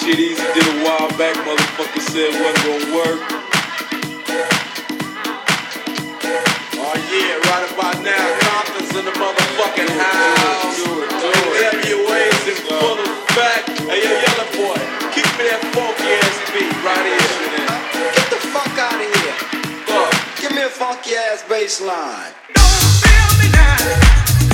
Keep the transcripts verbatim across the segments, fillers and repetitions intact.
shit Easy did a while back, motherfucker said it wasn't gonna work. Oh yeah, right about now, Compton's in the motherfucking house. Do it, do it. W A's in full effect. Hey, yo, yellow boy, keep me that funky ass beat right here. Get the fuck out of here. Fuck. Give me a funky ass bass line. Don't feel me now.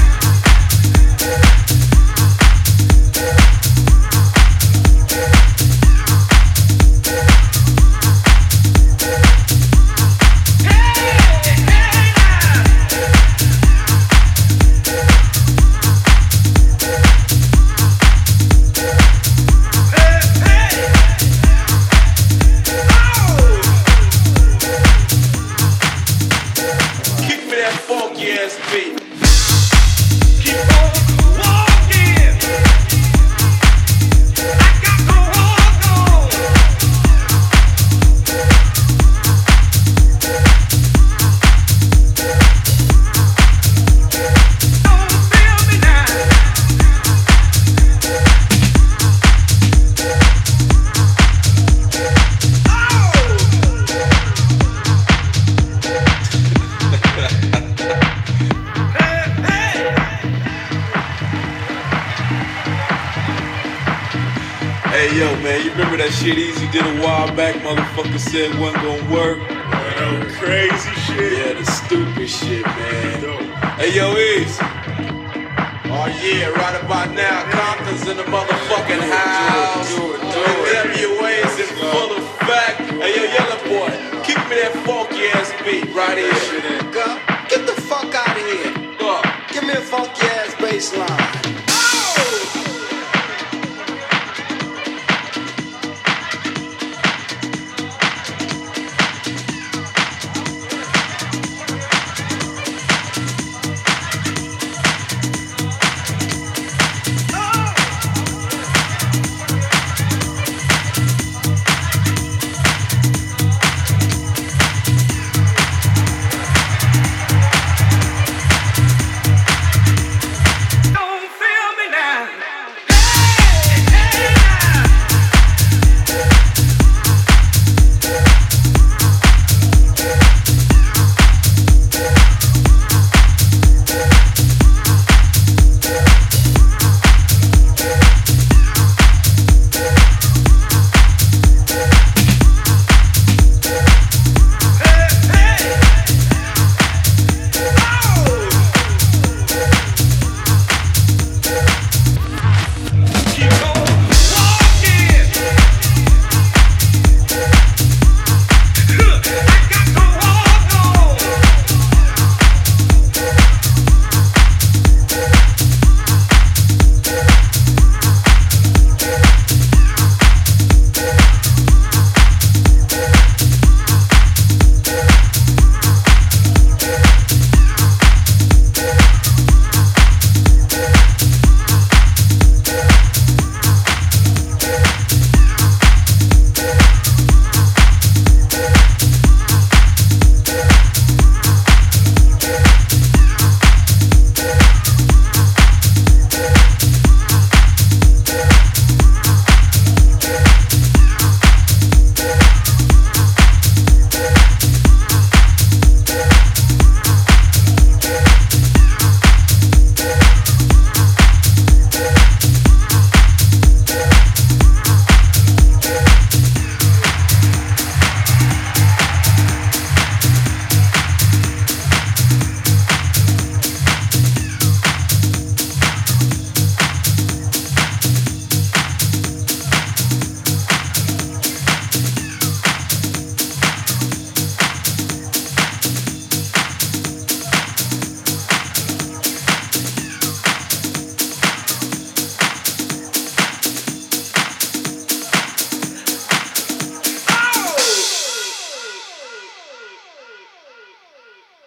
Hey yo, man, you remember that shit Easy did a while back? Motherfucker said it wasn't gonna work. Man, crazy shit. Yeah, the stupid shit, man. Hey yo, Easy. Oh yeah, right about now, Compton's in the motherfucking house. Do it, do it. W A's in full effect. Hey yo, yellow boy, keep me that funky ass beat right here.